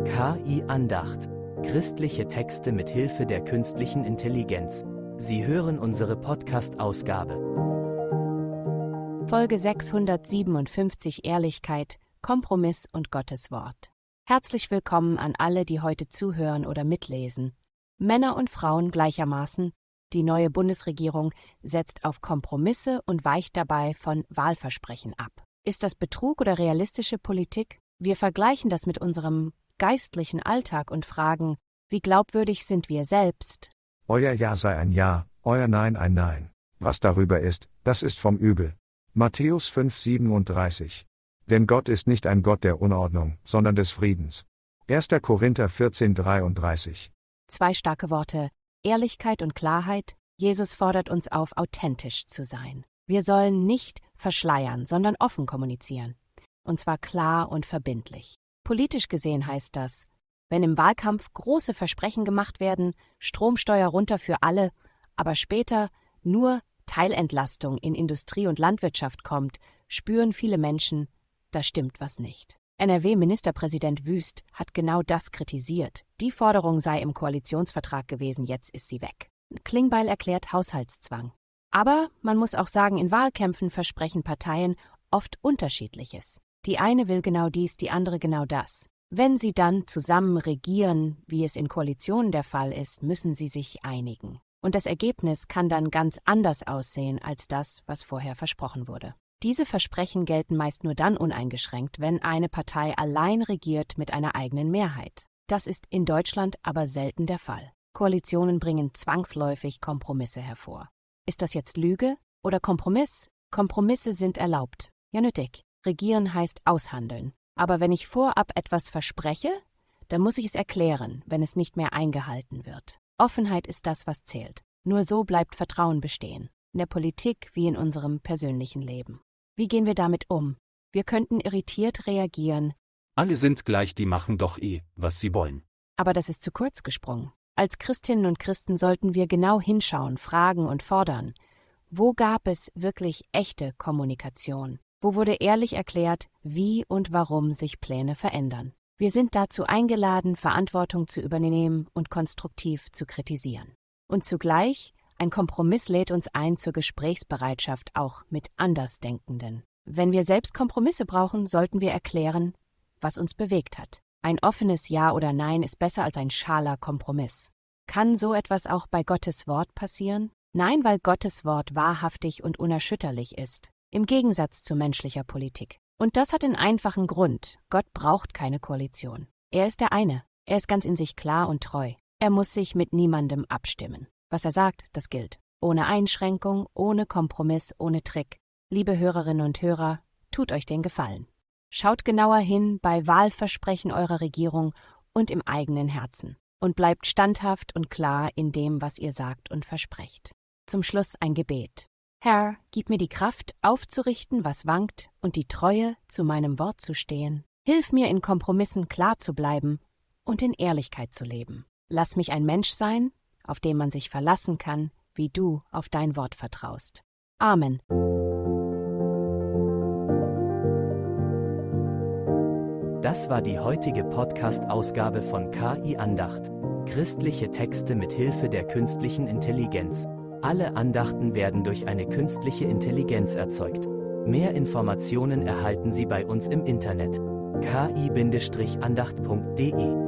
KI Andacht. Christliche Texte mit Hilfe der künstlichen Intelligenz. Sie hören unsere Podcast-Ausgabe. Folge 657 Ehrlichkeit, Kompromiss und Gottes Wort. Herzlich willkommen an alle, die heute zuhören oder mitlesen. Männer und Frauen gleichermaßen. Die neue Bundesregierung setzt auf Kompromisse und weicht dabei von Wahlversprechen ab. Ist das Betrug oder realistische Politik? Wir vergleichen das mit unserem geistlichen Alltag und fragen, wie glaubwürdig sind wir selbst? Euer Ja sei ein Ja, euer Nein ein Nein. Was darüber ist, das ist vom Übel. Matthäus 5,37. Denn Gott ist nicht ein Gott der Unordnung, sondern des Friedens. 1. Korinther 14,33. Zwei starke Worte, Ehrlichkeit und Klarheit. Jesus fordert uns auf, authentisch zu sein. Wir sollen nicht verschleiern, sondern offen kommunizieren. Und zwar klar und verbindlich. Politisch gesehen heißt das, wenn im Wahlkampf große Versprechen gemacht werden, Stromsteuer runter für alle, aber später nur Teilentlastung in Industrie und Landwirtschaft kommt, spüren viele Menschen, da stimmt was nicht. NRW-Ministerpräsident Wüst hat genau das kritisiert. Die Forderung sei im Koalitionsvertrag gewesen, jetzt ist sie weg. Klingbeil erklärt Haushaltszwang. Aber man muss auch sagen, in Wahlkämpfen versprechen Parteien oft Unterschiedliches. Die eine will genau dies, die andere genau das. Wenn sie dann zusammen regieren, wie es in Koalitionen der Fall ist, müssen sie sich einigen. Und das Ergebnis kann dann ganz anders aussehen als das, was vorher versprochen wurde. Diese Versprechen gelten meist nur dann uneingeschränkt, wenn eine Partei allein regiert mit einer eigenen Mehrheit. Das ist in Deutschland aber selten der Fall. Koalitionen bringen zwangsläufig Kompromisse hervor. Ist das jetzt Lüge oder Kompromiss? Kompromisse sind erlaubt, ja nötig. Regieren heißt aushandeln. Aber wenn ich vorab etwas verspreche, dann muss ich es erklären, wenn es nicht mehr eingehalten wird. Offenheit ist das, was zählt. Nur so bleibt Vertrauen bestehen. In der Politik wie in unserem persönlichen Leben. Wie gehen wir damit um? Wir könnten irritiert reagieren. Alle sind gleich, die machen doch was sie wollen. Aber das ist zu kurz gesprungen. Als Christinnen und Christen sollten wir genau hinschauen, fragen und fordern. Wo gab es wirklich echte Kommunikation? Wo wurde ehrlich erklärt, wie und warum sich Pläne verändern? Wir sind dazu eingeladen, Verantwortung zu übernehmen und konstruktiv zu kritisieren. Und zugleich, ein Kompromiss lädt uns ein zur Gesprächsbereitschaft auch mit Andersdenkenden. Wenn wir selbst Kompromisse brauchen, sollten wir erklären, was uns bewegt hat. Ein offenes Ja oder Nein ist besser als ein schaler Kompromiss. Kann so etwas auch bei Gottes Wort passieren? Nein, weil Gottes Wort wahrhaftig und unerschütterlich ist. Im Gegensatz zu menschlicher Politik. Und das hat einen einfachen Grund. Gott braucht keine Koalition. Er ist der eine. Er ist ganz in sich klar und treu. Er muss sich mit niemandem abstimmen. Was er sagt, das gilt. Ohne Einschränkung, ohne Kompromiss, ohne Trick. Liebe Hörerinnen und Hörer, tut euch den Gefallen. Schaut genauer hin bei Wahlversprechen eurer Regierung und im eigenen Herzen. Und bleibt standhaft und klar in dem, was ihr sagt und versprecht. Zum Schluss ein Gebet. Herr, gib mir die Kraft, aufzurichten, was wankt, und die Treue, zu meinem Wort zu stehen. Hilf mir, in Kompromissen klar zu bleiben und in Ehrlichkeit zu leben. Lass mich ein Mensch sein, auf den man sich verlassen kann, wie du auf dein Wort vertraust. Amen. Das war die heutige Podcast-Ausgabe von KI Andacht. Christliche Texte mit Hilfe der künstlichen Intelligenz. Alle Andachten werden durch eine künstliche Intelligenz erzeugt. Mehr Informationen erhalten Sie bei uns im Internet: ki-andacht.de